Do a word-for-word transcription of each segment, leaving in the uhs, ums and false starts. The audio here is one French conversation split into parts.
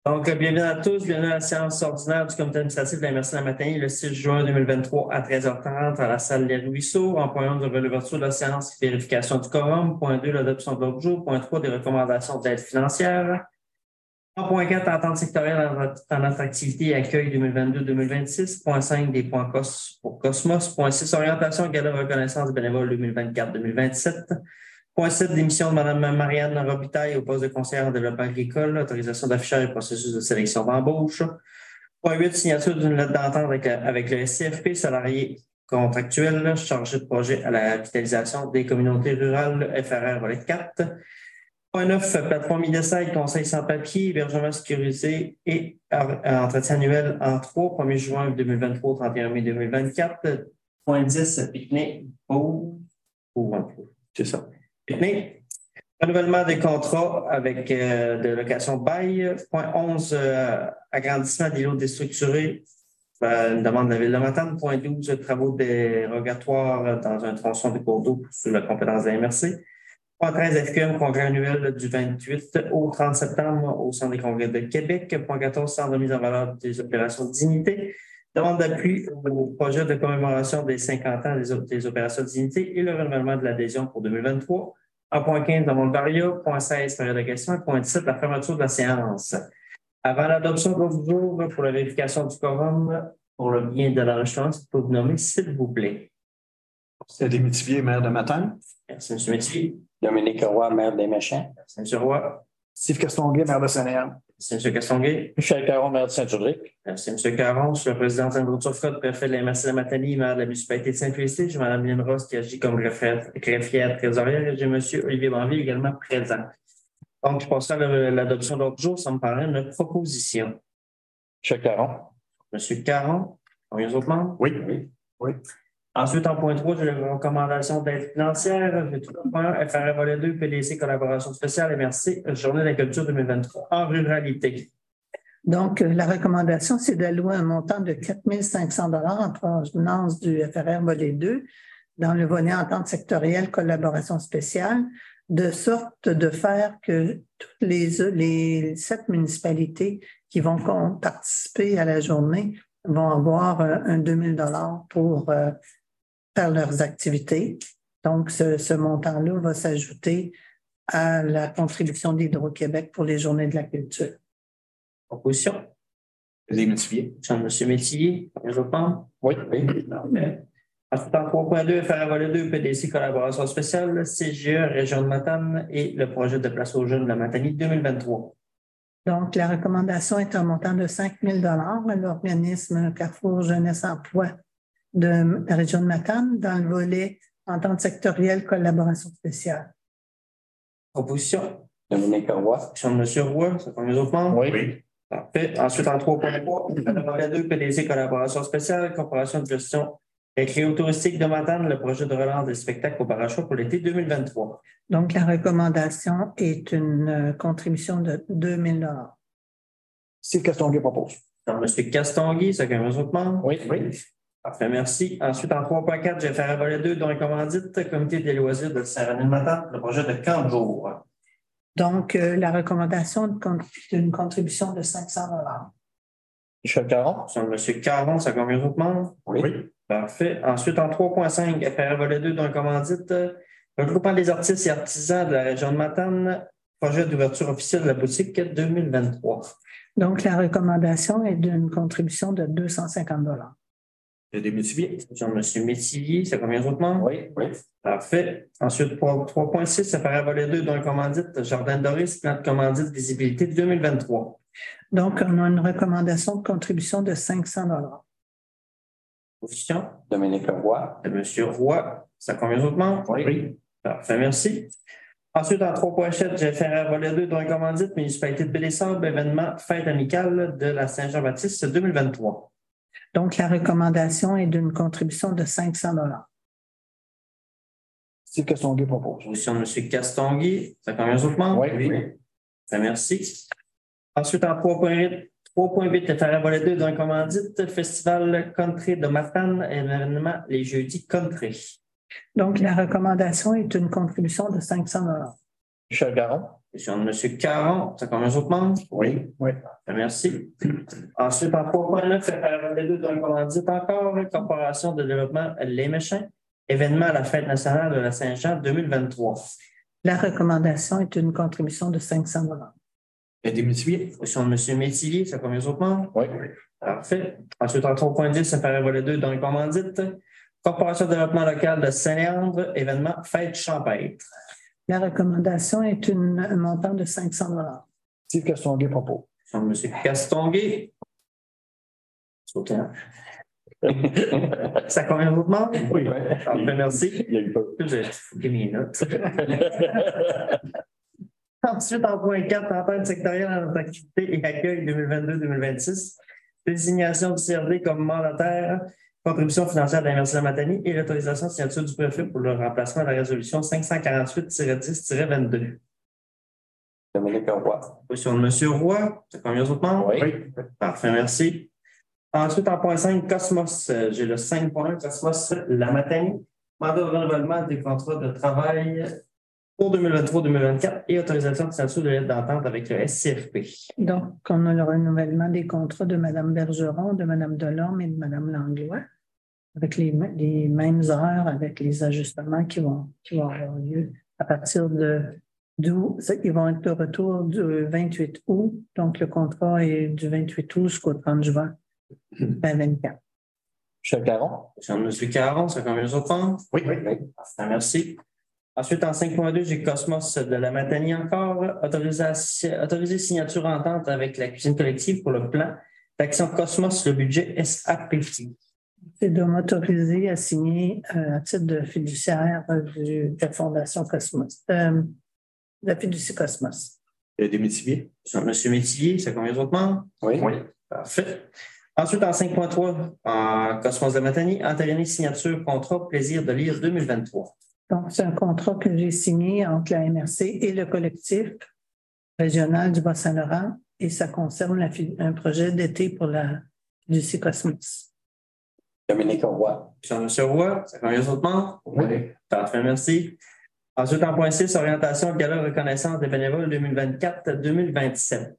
Donc, bienvenue à tous. Bienvenue à la séance ordinaire du comité administratif de la M R C de la Matanie le six juin deux mille vingt-trois à treize heures trente à la salle Les Ruisseaux. En point un, de l'ouverture de la séance, vérification du quorum. Point deux, l'adoption de l'ordre du jour. Point trois, des recommandations d'aide financière. En point quatre, entente sectorielle en attractivité et accueil deux mille vingt-deux deux mille vingt-six. Point cinq, des points cos pour Cosmos. Point six, orientation et gala de reconnaissance bénévole deux mille vingt-quatre deux mille vingt-sept. Point sept, démission de Mme Marianne Robitaille au poste de conseillère en développement agricole, autorisation d'affichage et processus de sélection d'embauche. Point huit, signature d'une lettre d'entente avec, avec le S C F P, salarié contractuel, chargé de projet à la vitalisation des communautés rurales, F R R volet quatre. Point neuf, plateforme IDESAI, conseil sans papier, hébergement sécurisé et entretien annuel en trois, premier juin deux mille vingt-trois au trente et un mai deux mille vingt-quatre. Point dix, pique-nique pour... C'est ça. Renouvellement des contrats avec euh, de location bail. Point onze, euh, agrandissement des lots déstructurés. Euh, une demande de la Ville de Matane. Point douze, travaux dérogatoires dans un tronçon de cours d'eau sous la compétence de la M R C. Point treize, F Q M, congrès annuel du vingt-huit au trente septembre au Centre des congrès de Québec. Point quatorze, centre de mise en valeur des opérations de dignité. Demande d'appui au projet de commémoration des cinquante ans des, des opérations de dignité et le renouvellement de l'adhésion pour deux mille vingt-trois. En point quinze, demande Varia. Point seize, période de questions. Point dix-sept, la fermeture de la séance. Avant l'adoption de l'ordre du jour pour la vérification du quorum, pour le bien de l'enregistrement, c'est pour vous nommer, s'il vous plaît. C'est Denis Métivier, maire de Matane. Merci, M. Métivier. Dominique Roy, maire des Méchants. Merci, M. Roy. Steve Castonguay, maire de Saint-Léon. Merci, M. Castonguay. Michel Caron, maire de Saint-Ulrich. Merci, M. Caron. Je suis le président Andrew Turcotte, préfet de la M R C de la Matanie, maire de la municipalité de Saint-Félicité. J'ai Mme Lynne Ross qui agit comme greffière trésorière et j'ai M. Olivier Banville également présent. Donc, je passe à l'adoption de l'ordre du jour. Ça me paraît une proposition. Michel Caron. M. Caron, combien d'autres membres? Oui. Oui. Oui. Ensuite, en point trois, j'ai les recommandations d'aide financière. J'ai tout le point F R R volet deux, P D C, collaboration spéciale, M R C, Journée de la culture deux mille vingt-trois en ruralité. Donc, la recommandation, c'est d'allouer un montant de quatre mille cinq cents dollars en provenance du F R R volet deux dans le volet entente sectorielle, collaboration spéciale, de sorte de faire que toutes les, les sept municipalités qui vont participer à la journée vont avoir un deux mille dollars pour euh, faire leurs activités. Donc, ce, ce montant-là va s'ajouter à la contribution d'Hydro-Québec pour les Journées de la culture. Proposition. Les Métivier. M. Métivier, combien d'autres membres? Oui. Oui. Ensuite, en trois point deux, F R R volet deux, P D C, collaboration spéciale, C G E, Région de Matane et le projet de place aux jeunes de la Matanie deux mille vingt-trois. Donc, la recommandation est un montant de cinq mille dollars à l'organisme Carrefour Jeunesse Emploi de la région de Matane dans le volet entente sectorielle, collaboration spéciale. Proposition. Dominique Roy. Question de M. Roy, ça combien d'autres membres? Oui. Oui. Parfait. Ensuite, en trois point trois, F R R volet deux, P D C, collaboration spéciale, corporation de gestion récréotouristique de Matane, le projet de relance des spectacles au Parachois pour l'été deux mille vingt-trois. Donc, la recommandation est une contribution de deux mille dollars. Steve Castonguay propose. Donc, M. Castonguay, ça combien d'autres membres? Oui. Oui. Parfait, merci. Ensuite, en trois point quatre, j'ai fait un volet deux, dont un commandite, comité des loisirs de Saint-René-de-Matane, le projet de camp de jour. Donc, euh, la recommandation est une contribution de cinq cents dollars. Michel Caron. Sur M. Caron, ça combien d'autres membres? Oui. Oui. Parfait. Ensuite, en trois point cinq, F R R volet deux, d'un commandite, regroupant des artistes et artisans de la région de Matane, projet d'ouverture officielle de la boutique deux mille vingt-trois. Donc, la recommandation est d'une contribution de deux cent cinquante dollars. Il y a des Métivier. Sur M. Métivier, ça combien d'autres membres? Oui. Oui. Parfait. Ensuite, trois point six, F R R volet deux, d'un commandite, Jardin de Doris, plan de commandite visibilité deux mille vingt-trois. Donc, on a une recommandation de contribution de cinq cents dollars. Position. Dominique Roy. De M. Roy, ça combien d'autres membres? Oui. Parfait, merci. Ensuite, en trois point sept, j'ai fait un volet deux d'un commandite, municipalité de Bélessable, événement fête amicale de la Saint-Jean-Baptiste deux mille vingt-trois. Donc, la recommandation est d'une contribution de cinq cents dollars. Steve Castonguay propose. Position de M. Castonguay, ça combien d'autres membres? Oui. Oui. Parfait, merci. Ensuite, en trois point huit, trois point huit, j'ai fait un volet deux d'un commandite, festival country de Matane, événement les jeudis country. Donc, la recommandation est une contribution de cinq cents dollars. Michel Caron. Question de M. Caron, ça convient aux autres membres? Oui. Oui. Merci. Ensuite, en trois point neuf, F R V deux d'un commandite encore, Corporation de développement Les Méchants, événement à la Fête nationale de la Saint-Jean deux mille vingt-trois. La recommandation est une contribution de cinq cents dollars. Indemnifié. Question de M. Métivier, ça convient aux autres membres? Oui. Parfait. Ensuite, en trois point dix, F R V deux dans le commandite, Corporation de développement local de Saint-Léandre, événement Fête champêtre. La recommandation est une, un montant de cinq cents dollars. Steve Castonguay propose. Question de M. Castonguay. Sauter un. Ça convient aux autres membres? Oui. Parfait, merci. Il y a eu peur. J'ai foutu mes notes. Ensuite, en point quatre, entente sectorielle en activité et accueil deux mille vingt-deux deux mille vingt-six, désignation du C R D comme mandataire, contribution financière de la Université de Matane et l'autorisation de signature du préfet pour le remplacement de la résolution cinq cent quarante-huit dix vingt-deux. Dominique Roy. Position de M. Roy, ça convient aux autres membres? Oui. Parfait, merci. Ensuite, en point cinq, Cosmos, euh, j'ai le cinq point un, Cosmos, la Matane, mandat de renouvellement des contrats de travail pour deux mille vingt-trois deux mille vingt-quatre et autorisation de signature de lettre d'entente avec le S C F P. Donc, on a le renouvellement des contrats de Mme Bergeron, de Mme Delorme et de Mme Langlois, avec les, les mêmes heures, avec les ajustements qui vont, qui vont avoir lieu à partir de d'où ils vont être de retour du vingt-huit août. Donc, le contrat est du vingt-huit août jusqu'au trente juin deux mille vingt-quatre. Michel Caron. Question de M. Caron, ça convient aux autres membres? Oui. Parfait, merci. Ensuite, en cinq point deux, j'ai Cosmos de la Matanie encore, autorisation, autorisé signature entente avec la cuisine collective pour le plan d'action Cosmos, le budget S A P T. C'est de m'autoriser à signer euh, à titre de fiduciaire euh, du, de la Fondation Cosmos, euh, de la fiducie Cosmos. Indemnifié. Sur M. Métivier, ça convient aux autres membres? Oui. Oui. Parfait. Ensuite, en cinq point trois, en Cosmos de Matanie, entériné signature contrat plaisir de lire deux mille vingt-trois. Donc, c'est un contrat que j'ai signé entre la M R C et le collectif régional du Bas-Saint-Laurent et ça concerne la, un projet d'été pour la fiducie Cosmos. Dominique Roy. Sur M. Roy, ça convient aux autres membres? Oui. Parfait, merci. Ensuite, en point six, orientation, gala reconnaissance des bénévoles deux mille vingt-quatre deux mille vingt-sept.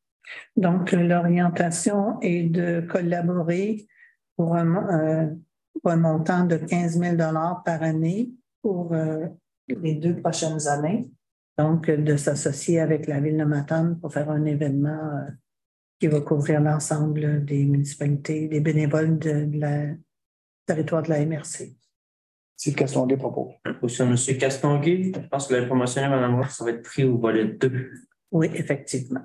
Donc, l'orientation est de collaborer pour un, euh, pour un montant de quinze mille dollars par année pour euh, les deux prochaines années. Donc, de s'associer avec la Ville de Matane pour faire un événement euh, qui va couvrir l'ensemble des municipalités, des bénévoles de, de la territoire de la M R C. Steve Castonguay propose. Position de M. Castonguay, je pense que vous l'avez promotionné, Mme Roy, ça va être pris au volet deux. Oui, effectivement.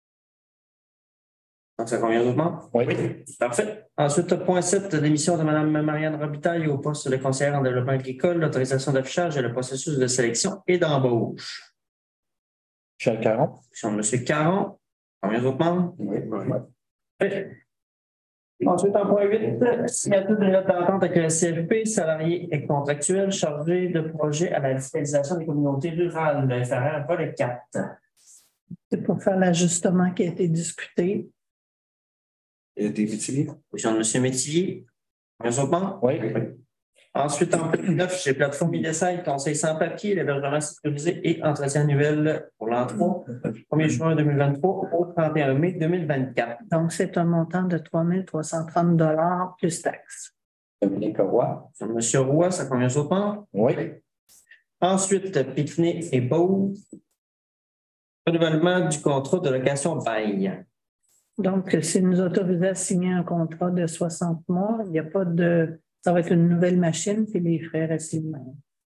Donc, ça convient aux autres membres? Oui. Parfait. Ensuite, point sept, démission de Mme Marianne Robitaille au poste de conseillère en développement agricole, l'autorisation d'affichage et le processus de sélection et d'embauche. Michel Caron. Position de M. Caron, combien d'autres membres? Oui. Parfait. Ensuite, en point huit, signature d'une lettre d'entente avec le S C F P, salarié et contractuel chargé de projet à la digitalisation des communautés rurales, le F R R volet quatre. C'est pour faire l'ajustement qui a été discuté. Indemnifié. Position de M. Métivier, combien d'autres membres? Oui. Ensuite, en point neuf, j'ai plateforme IDESAI, conseil sans papier, l'hébergement sécurisé et entretien annuel pour l'entrée, premier juin deux mille vingt-trois au trente et un mai deux mille vingt-quatre. Donc, c'est un montant de trois mille trois cent trente dollars plus taxes. Dominique Roy. Sur M. Roy, ça convient aux autres membres? Oui. Ensuite, Pique-Nique et Beau, renouvellement du contrat de location bail. Donc, s'il nous autorisait à signer un contrat de soixante mois, il n'y a pas de. Ça va être une nouvelle machine, puis les frais restent les mêmes.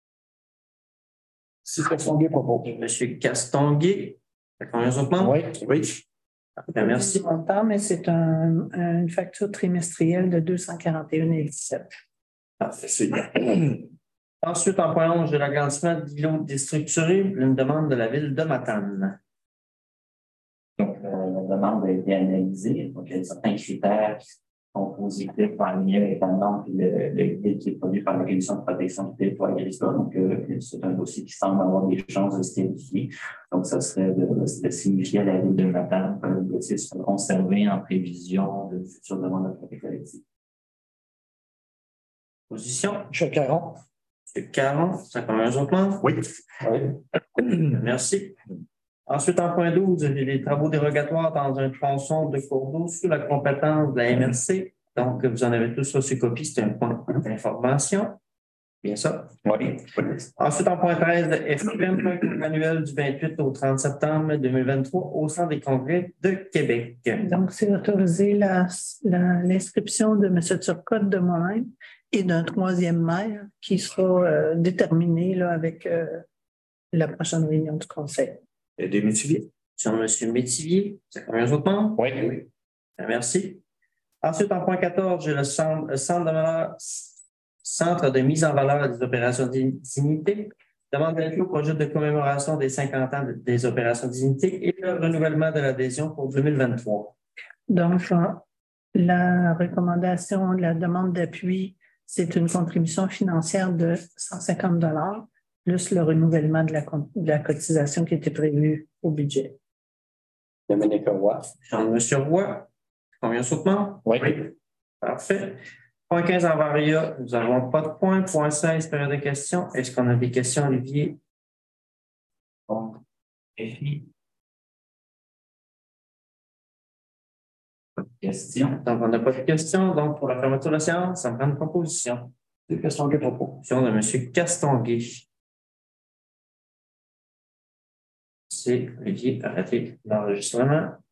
Steve Castonguay propose. M. Castonguay, ça convient aux autres membres? Oui. Oui. Bien, merci. C'est montant, mais c'est un, une facture trimestrielle de deux cent quarante et un virgule dix-sept. Parfait, c'est bien. Ensuite, en point onze, j'ai l'agrandissement d'îlots déstructurés, une demande de la ville de Matane. Donc, euh, la demande a été analysée. Donc, il y a certains critères qui sont positifs en lien avec la norme et le, le guide qui est produit par la Commission de protection du territoire agricole. Donc, euh, c'est un dossier qui semble avoir des chances de se qualifier. Donc, ça serait de, de signifier à la ville de Matane que le dossier sera conservé en prévision de futures demandes de protection collective. Position. Michel Caron. C'est quarante, ça convient aux autres membres? Oui. Oui. Merci. Ensuite, en point douze, les travaux dérogatoires dans un tronçon de cours d'eau sous la compétence de la M R C. Donc, vous en avez tous reçu copie, c'est un point d'information. Bien ça. Oui. Ensuite, en point treize, F Q M, annuel du vingt-huit au trente septembre deux mille vingt-trois au Centre des congrès de Québec. Donc, c'est autoriser la- la- l'inscription de M. Turcotte, de moi-même, et d'un troisième maire qui sera euh, déterminé là, avec euh, la prochaine réunion du conseil. Et des métiviers. Sur M. Métivier, ça convient aux autres membres? Oui. Bien, merci. Ensuite, en point quatorze, j'ai le centre, le centre de valeur, centre de mise en valeur des opérations dignité. Demande d'avis au projet de commémoration des cinquante ans des opérations dignité et le renouvellement de l'adhésion pour deux mille vingt-trois. Donc, euh, la recommandation, la demande d'appui, c'est une contribution financière de cent cinquante dollars plus le renouvellement de la, de la cotisation qui était prévue au budget. Dominique Roy. Jean-Monsieur Roy, combien sautement? Oui. Parfait. Point quinze en varia, nous n'avons pas de point. Point seize, période de questions. Est-ce qu'on a des questions, Olivier? Bon. Et Pas de question. donc, on n'a pas de questions. Donc, pour la fermeture de la séance, ça me prend une proposition. Steve Castonguay, propos. Proposition de M. Castonguay. C'est Olivier, arrêtez l'enregistrement.